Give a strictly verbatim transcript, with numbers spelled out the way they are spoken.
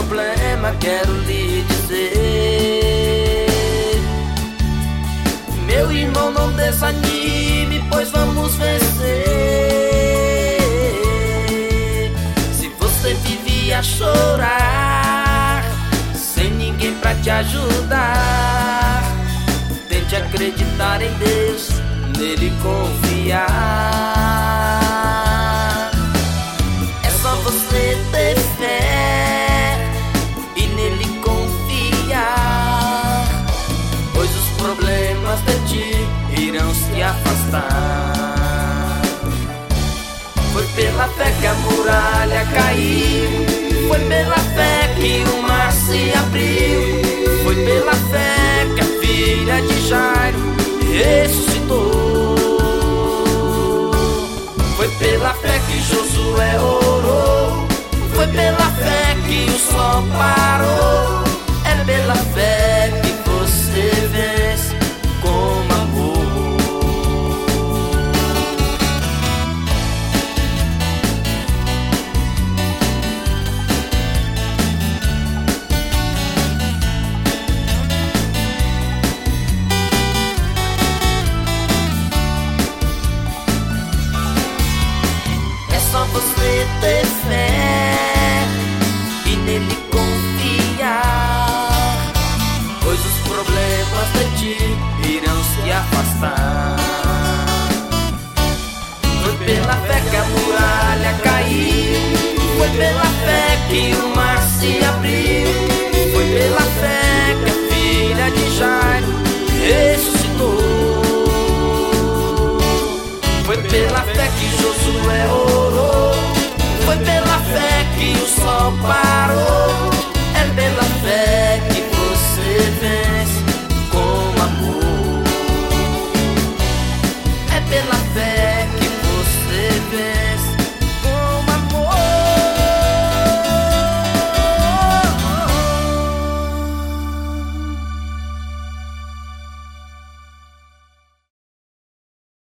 problema quero lhe dizer: meu irmão, não desanime, pois vamos vencer. Se você vive a chorar sem ninguém pra te ajudar, tente acreditar em Deus, nele confiar. É só você ter fé e nele confiar, pois os problemas de ti irão se afastar. Foi pela fé que a muralha caiu, foi pela fé que o mar se abriu, foi pela fé que a filha de Jairo ressuscitou. Foi pela fé que Josué orou, foi pela fé que o sol parou. É pela fé que você vence com amor. É só você ter fé e nele confiar, pois os problemas de ti irão se afastar.